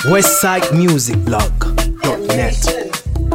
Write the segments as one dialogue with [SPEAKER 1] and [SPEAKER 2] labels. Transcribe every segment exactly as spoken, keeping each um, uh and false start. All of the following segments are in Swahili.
[SPEAKER 1] westside music blog dot net.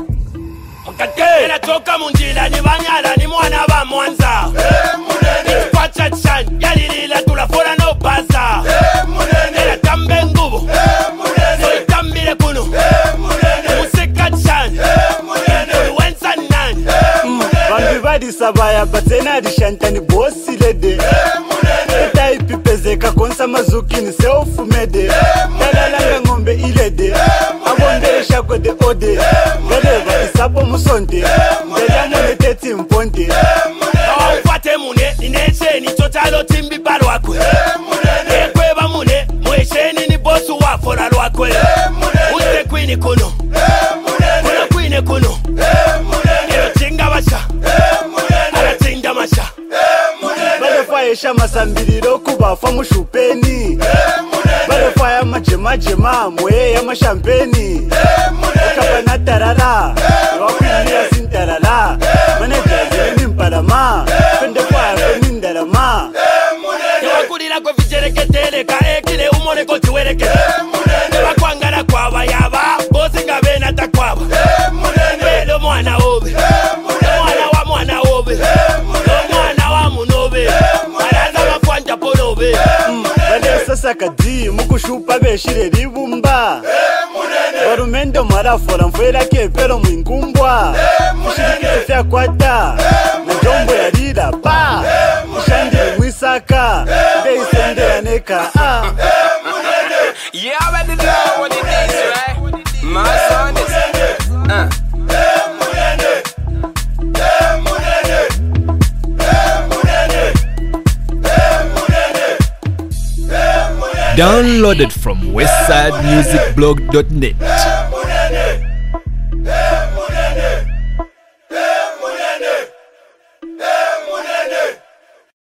[SPEAKER 2] Natoka munjila ni banyala ni mwana ba Mwanza. Kwacha chan yalilila tulafora no baza. Nela tambe ngubu so itambile kuno musika chan wensa nani
[SPEAKER 3] Bandu badi sabaya batena di shantani bosi lede Eta ipipezeka konsa mazuki ni seofu mede Talalanga ngombe ilede Abondere shako de ode Gadeba isapo musonde Ndeja mune teti mponde
[SPEAKER 2] Wafate mune ineche ni chotalo timbi balwakwe Ekweba mune mwesheni ni bosu wafora lwakwe Ute kwini kuno Kuno kwini kuno Nero chinga basha Ala chinga masha
[SPEAKER 3] Balefayesha masambiriro kubafa mushupeni Balefaya majema jema mwe ya mashampeni Ukapana tarara Wakwini ya sintarara Maneja zini mpalama Pende kwa kweni ndarama
[SPEAKER 2] Yawakulila kwe vijereke teleka ekile umone kochi wereke Yawakwangala kwa bayaba Bosi nga bena takwaba Belo mwana obe Mwana wa mwana obe Mwana wa munobe Araza makwanja ponobe
[SPEAKER 3] Bale sasa kadi mukushupa beshire ribumba Warumendo marafora mfuera kepero mwingumbwa Mushirikite fya kwata Na jombo ya rira pa Mushandire mwisaka Deisendera neka ah
[SPEAKER 4] You already know what it is, right? My son is uh.
[SPEAKER 1] Downloaded from westside music blog dot net.